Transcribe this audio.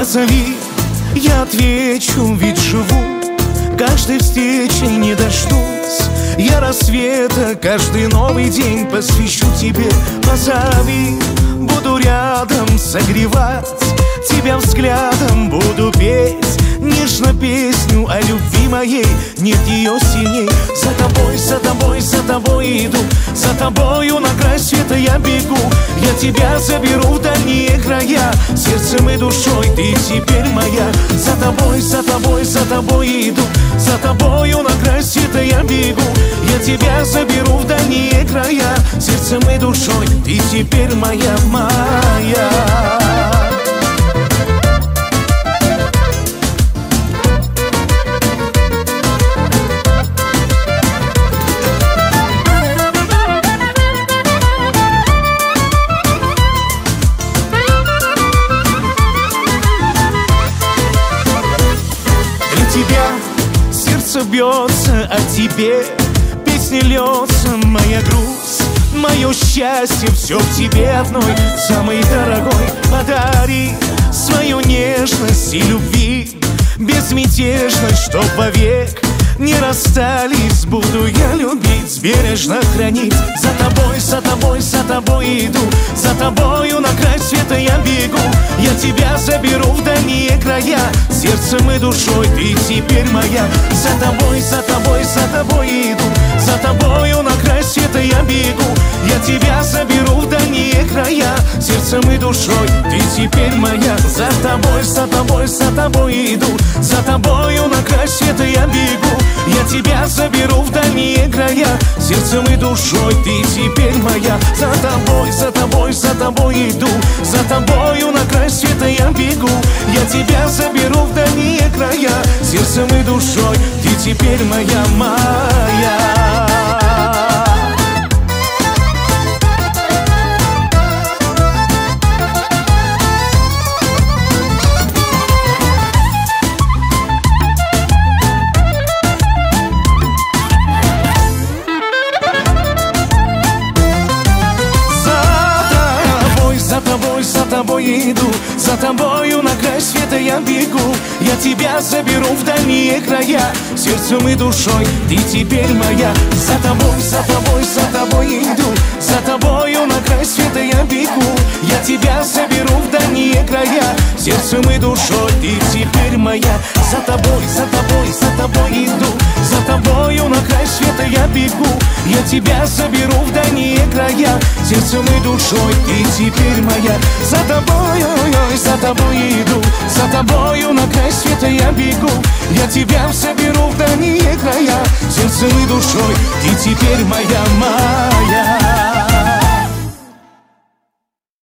позови, я отвечу, ведь живу, каждой встречи не дождусь. Я рассвета каждый новый день посвящу тебе. Позови, буду рядом согревать тебя взглядом, буду петь нежно песню о любви моей. Нет ее сильней. За тобой, за тобой, за тобой иду, за тобою на край света я бегу. Я тебя заберу в дальние края, сердцем и душой ты теперь моя. За тобой, за тобой, за тобой иду, за тобою на край света я бегу. Я тебя заберу в дальние края, сердцем и душой ты теперь моя, моя. Сердце бьется о тебе, песни льется моя грусть, мое счастье все в тебе одной, самый дорогой. Подари свою нежность и любви, безмятежность, чтоб вовек не расстались. Буду я любить, бережно хранить. За тобой, за тобой, за тобой иду, за тобою на край света я бегу. Я тебя заберу в дальние края, сердцем и душой ты теперь моя. За тобой, за тобой, за тобой иду, за тобою на край света я бегу. Я тебя заберу в дальние края, сердцем и душой ты теперь моя. За тобой, за тобой, за тобой иду, за тобою на край света я бегу. Я тебя заберу в дальние края, сердцем и душой ты теперь моя. За тобой, за тобой, за тобой иду, за тобою на край света я бегу. Я тебя заберу в дальние края, сердцем и душой ты теперь моя, моя. За тобой иду, за тобою на край света я бегу. Я тебя заберу в дальние края, сердцем и душой ты теперь моя. За тобой, за тобой, за тобой иду, за тобою на край света я бегу. Я тебя заберу в дальние края, сердцем и душой ты теперь моя. За тобой, за тобой, за тобой иду, за тобою на край света я бегу. Я тебя заберу в дальние края, сердцем и душой ты теперь моя. За тобой, ой, за тобой иду, за тобою на край света я бегу. Я тебя заберу в дальние края, сердцем и душой ты теперь моя, моя.